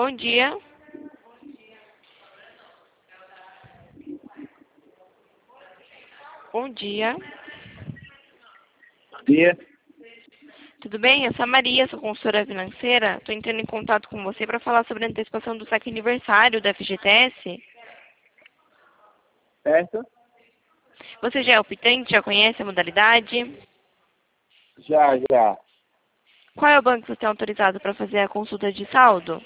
Bom dia. Bom dia. Bom dia. Tudo bem? Eu sou a Maria, sou consultora financeira. Estou entrando em contato com você para falar sobre a antecipação do saque aniversário da FGTS. Certo? Você já é optante? Já conhece a modalidade? Já. Qual é o banco que você é autorizado para fazer a consulta de saldo?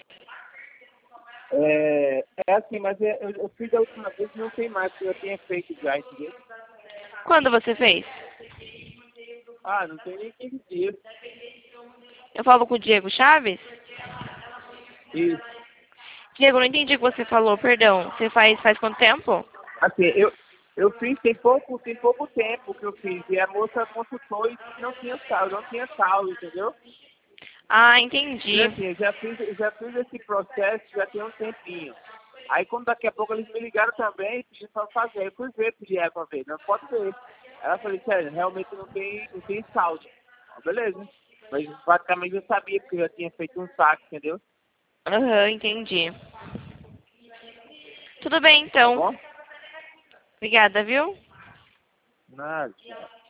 É assim, mas eu fiz da última vez e não tem mais, porque eu tinha feito já, entendeu? Quando você fez? Ah, não tem nem 15 dias. Eu falo com o Diego Chaves? E, Diego, não entendi o que você falou, perdão. Você faz quanto tempo? assim, eu fiz tem pouco tempo que eu fiz, e a moça consultou e não tinha saldo, entendeu? Ah, E entendi. assim, eu já fiz esse processo já tem um tempinho. Aí quando daqui a pouco eles me ligaram também, pediram para fazer. Eu fui ver, pedi ela para ver, não pode ver. Aí ela falou, sério, realmente não tem saldo. Ah, beleza. Mas praticamente eu sabia, porque eu já tinha feito um saque, entendeu? Aham, entendi. Tudo bem, Tá então. bom? Obrigada, viu? Nada.